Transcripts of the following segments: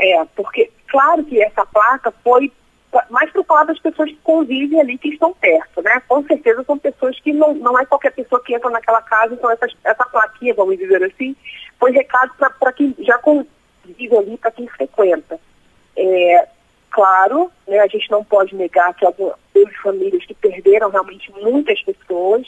Porque, claro que essa placa foi mais para falar das pessoas que convivem ali, que estão perto, né? Com certeza são pessoas que não é qualquer pessoa que entra naquela casa, então essa plaquinha, vamos dizer assim, foi recado para quem já convive ali, para quem frequenta. Claro, né, a gente não pode negar que algumas famílias que perderam realmente muitas pessoas,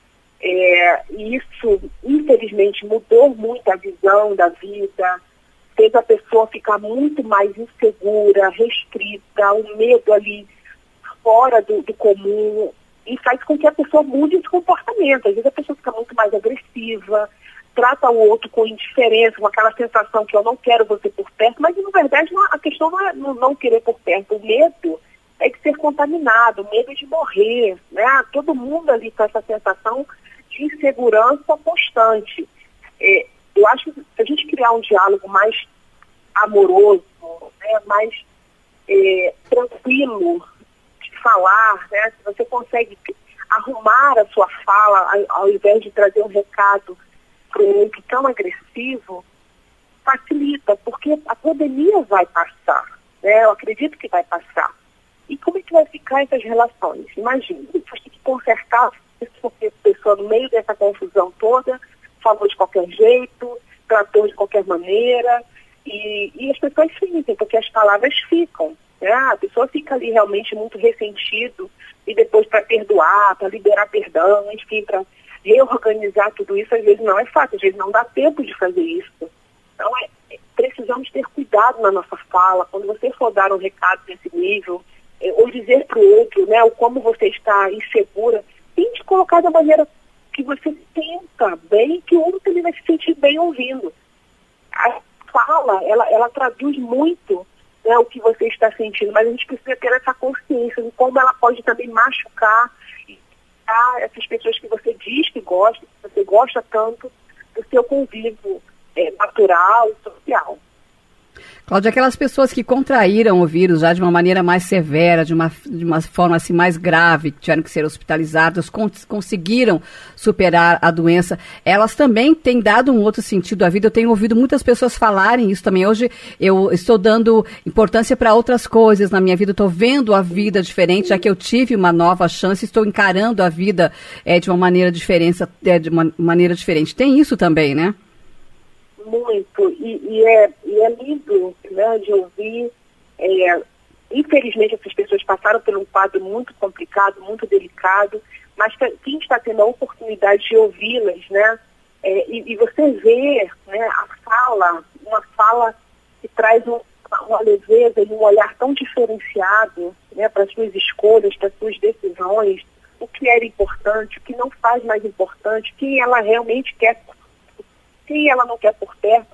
e isso, infelizmente, mudou muito a visão da vida, fez a pessoa ficar muito mais insegura, restrita, o medo ali fora do comum, e faz com que a pessoa mude esse comportamento. Às vezes a pessoa fica muito mais agressiva, trata o outro com indiferença, com aquela sensação que eu não quero você por perto, mas na verdade a questão não é não querer por perto, o medo é de ser contaminado, o medo de morrer, né? Todo mundo ali com essa sensação de insegurança constante. Eu acho que se a gente criar um diálogo mais amoroso, né, mais tranquilo de falar, né, se você consegue arrumar a sua fala ao invés de trazer um recado para um outro tão agressivo, facilita, porque a pandemia vai passar, né, eu acredito que vai passar. E como é que vai ficar essas relações? Imagina, você tem que consertar isso, porque a pessoa no meio dessa confusão toda falou de qualquer jeito, tratou de qualquer maneira, e as pessoas sentem, porque as palavras ficam, né? A pessoa fica ali realmente muito ressentido, e depois para perdoar, para liberar perdão, enfim, para reorganizar tudo isso, às vezes não é fácil, às vezes não dá tempo de fazer isso. Então, precisamos ter cuidado na nossa fala, quando você for dar um recado desse nível, ou dizer para o outro, né, o como você está insegura, tente colocar da maneira que você sinta bem, que o outro também vai se sentir bem ouvindo. A fala, ela traduz muito, né, o que você está sentindo, mas a gente precisa ter essa consciência de como ela pode também machucar essas pessoas que você diz que gosta, que você gosta tanto do seu convívio natural e social. Cláudia, aquelas pessoas que contraíram o vírus já de uma maneira mais severa, de uma forma assim mais grave, que tiveram que ser hospitalizadas, conseguiram superar a doença, elas também têm dado um outro sentido à vida. Eu tenho ouvido muitas pessoas falarem isso também. Hoje eu estou dando importância para outras coisas na minha vida, estou vendo a vida diferente, já que eu tive uma nova chance, estou encarando a vida de uma maneira diferente. Tem isso também, né? Muito, e é lindo, né, de ouvir. Infelizmente essas pessoas passaram por um quadro muito complicado, muito delicado, mas quem está tendo a oportunidade de ouvi-las, né, e você vê, né, uma fala que traz uma leveza e um olhar tão diferenciado, né, para as suas escolhas, para as suas decisões, o que era importante, o que não faz mais importante, quem ela realmente quer, quem ela não quer por perto,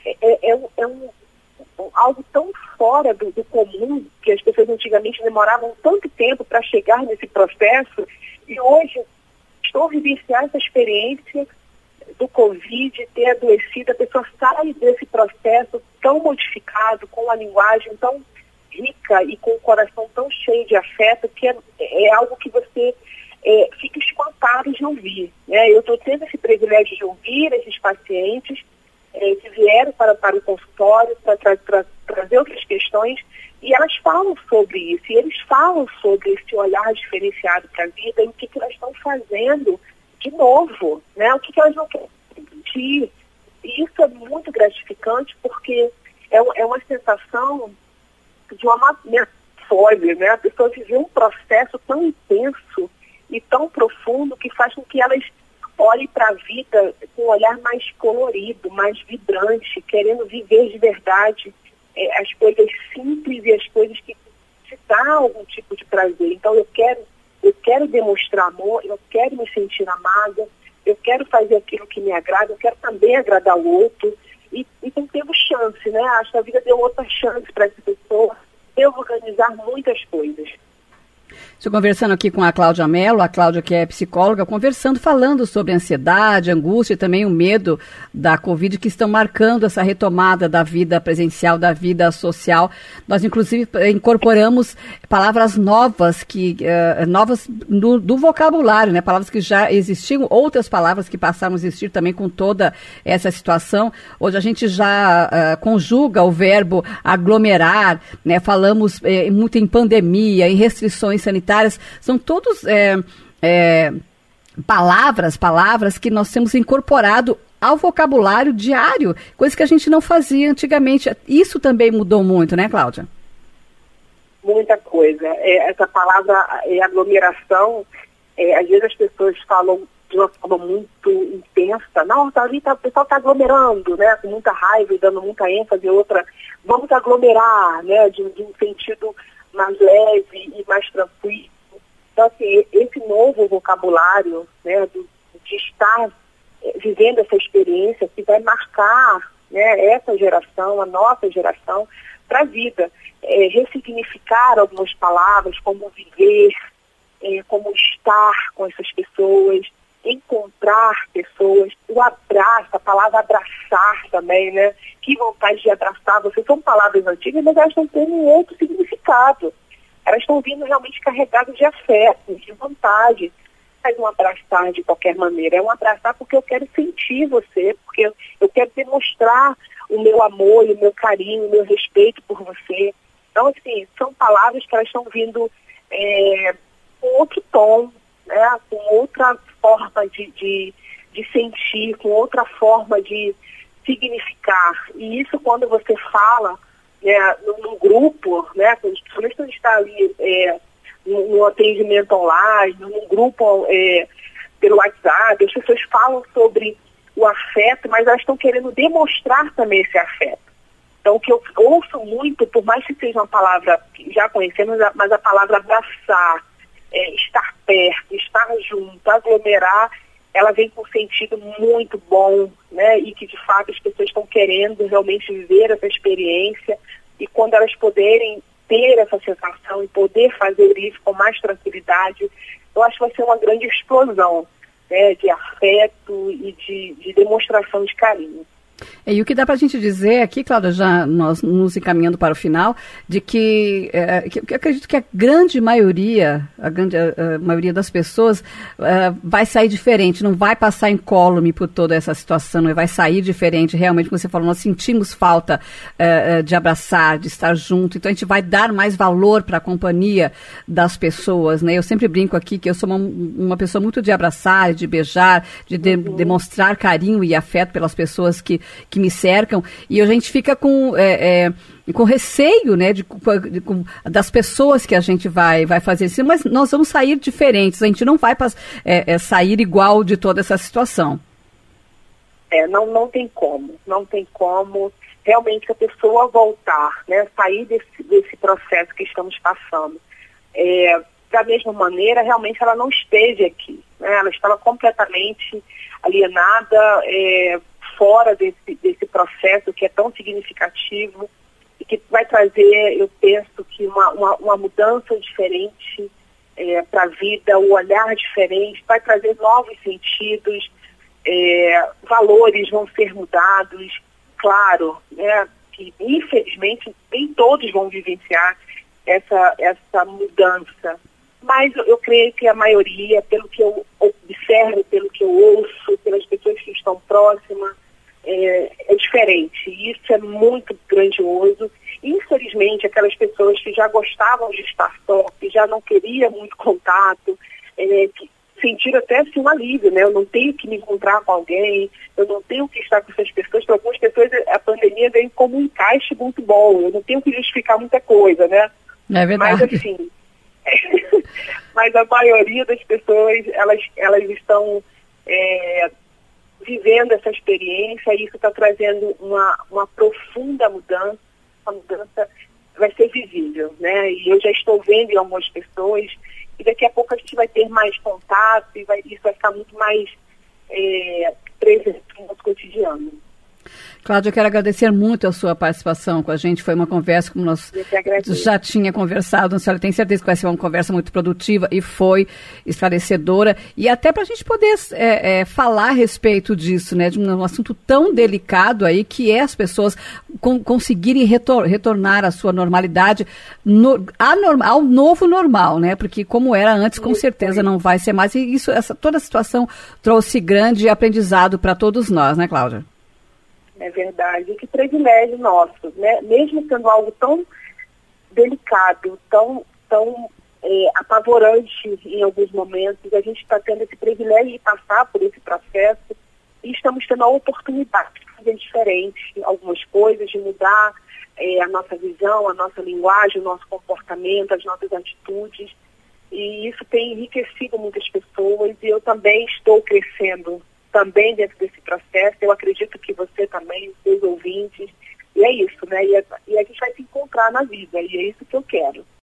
algo tão fora do comum, que as pessoas antigamente demoravam tanto tempo para chegar nesse processo, e hoje estou vivenciando essa experiência do Covid, ter adoecido, a pessoa sai desse processo tão modificado, com uma linguagem tão rica e com o coração tão cheio de afeto, que é algo que você fica espantado de ouvir, né? Eu estou tendo esse privilégio de ouvir esses pacientes que vieram para o consultório para trazer outras questões, e elas falam sobre isso, e eles falam sobre esse olhar diferenciado para a vida e o que elas estão fazendo de novo, né? O que elas não querem repetir. E isso é muito gratificante, porque é uma sensação de uma metamorfose, né? A pessoa viveu um processo tão intenso e tão profundo que faz com que elas olhem para a vida com um olhar mais colorido, mais vibrante, querendo viver de verdade as coisas simples e as coisas que te dão algum tipo de prazer. Então eu quero demonstrar amor, eu quero me sentir amada, eu quero fazer aquilo que me agrada, eu quero também agradar o outro, e então temos chance, né? Acho que a vida deu outra chance para essa pessoa de organizar muitas coisas. Estou conversando aqui com a Cláudia Mello, a Cláudia que é psicóloga, falando sobre ansiedade, angústia e também o medo da Covid que estão marcando essa retomada da vida presencial, da vida social. Nós, inclusive, incorporamos palavras novas, novas do vocabulário, né? Palavras que já existiam, outras palavras que passaram a existir também com toda essa situação. Hoje a gente já conjuga o verbo aglomerar, né? Falamos muito em pandemia, em restrições sanitárias. São todos palavras que nós temos incorporado ao vocabulário diário, coisa que a gente não fazia antigamente. Isso também mudou muito, né, Cláudia? Muita coisa. Essa palavra aglomeração, às vezes as pessoas falam de uma forma muito intensa. Não, o pessoal está aglomerando, né, com muita raiva e dando muita ênfase. Outra, vamos aglomerar, né, de um sentido mais leve e mais tranquilo. Então, assim, esse novo vocabulário, né, de estar vivendo essa experiência que vai marcar, né, essa geração, a nossa geração, para a vida. Ressignificar algumas palavras, como viver, como estar com essas pessoas, encontrar pessoas, o abraço, a palavra abraçar também, né? Que vontade de abraçar. Vocês são palavras antigas, mas elas estão tendo um outro significado. Elas estão vindo realmente carregadas de afeto, de vontade. Mas um abraçar de qualquer maneira. É um abraçar porque eu quero sentir você, porque eu quero demonstrar o meu amor, o meu carinho, o meu respeito por você. Então, assim, são palavras que elas estão vindo com outro tom, né? Com outra forma de sentir, com outra forma de significar. E isso quando você fala num grupo, né? Principalmente quando está ali no atendimento online, num grupo pelo WhatsApp, as pessoas falam sobre o afeto, mas elas estão querendo demonstrar também esse afeto. Então, o que eu ouço muito, por mais que seja uma palavra que já conhecemos, mas a palavra abraçar, estar perto, estar junto, aglomerar, ela vem com um sentido muito bom, né? E que, de fato, as pessoas estão querendo realmente viver essa experiência. E quando elas puderem ter essa sensação e poder fazer isso com mais tranquilidade, eu acho que vai ser uma grande explosão, né, de afeto e de demonstração de carinho. E o que dá para a gente dizer aqui, Cláudia, já nós nos encaminhando para o final, de que eu acredito que a grande maioria, a maioria das pessoas vai sair diferente, não vai passar incólume por toda essa situação, não vai sair diferente. Realmente, como você falou, nós sentimos falta de abraçar, de estar junto, então a gente vai dar mais valor para a companhia das pessoas, né? Eu sempre brinco aqui que eu sou uma pessoa muito de abraçar, de beijar, de demonstrar carinho e afeto pelas pessoas que me cercam, e a gente fica com receio, né, das pessoas que a gente vai fazer isso, mas nós vamos sair diferentes, a gente não vai sair igual de toda essa situação. Não tem como realmente a pessoa voltar, né, sair desse processo que estamos passando. Da mesma maneira, realmente ela não esteve aqui, né, ela estava completamente alienada, fora desse processo que é tão significativo e que vai trazer, eu penso que uma mudança diferente para a vida, um olhar diferente, vai trazer novos sentidos, valores vão ser mudados, claro, né, que infelizmente nem todos vão vivenciar essa mudança, mas eu creio que a maioria, pelo que eu observo, pelo que eu ouço, pelas pessoas que estão próximas, é diferente. E isso é muito grandioso. Infelizmente, aquelas pessoas que já gostavam de estar só, que já não queriam muito contato, que sentiram até assim, um alívio, né? Eu não tenho que me encontrar com alguém, eu não tenho que estar com essas pessoas. Para algumas pessoas, a pandemia veio como um encaixe muito bom. Eu não tenho que justificar muita coisa, né? É verdade. Mas, assim, mas a maioria das pessoas, elas estão vivendo essa experiência, e isso está trazendo uma profunda mudança. A mudança vai ser visível, né? E eu já estou vendo em algumas pessoas, e daqui a pouco a gente vai ter mais contato, e isso vai ficar muito mais presente no nosso cotidiano. Cláudia, eu quero agradecer muito a sua participação com a gente. Foi uma conversa como nós já tinha conversado. A senhora tem certeza que vai ser uma conversa muito produtiva e foi esclarecedora. E até para a gente poder falar a respeito disso, né? De um assunto tão delicado aí, que é as pessoas conseguirem retornar à sua normalidade, ao novo normal, né? Porque como era antes, com certeza não vai ser mais. E toda a situação trouxe grande aprendizado para todos nós, né, Cláudia? É verdade, que privilégio nosso, né? Mesmo sendo algo tão delicado, tão apavorante em alguns momentos, a gente está tendo esse privilégio de passar por esse processo e estamos tendo a oportunidade de fazer diferente algumas coisas, de mudar a nossa visão, a nossa linguagem, o nosso comportamento, as nossas atitudes, e isso tem enriquecido muitas pessoas e eu também estou crescendo também dentro desse processo. Eu acredito que você também, os seus ouvintes, e é isso, né? E a gente vai se encontrar na vida, e é isso que eu quero.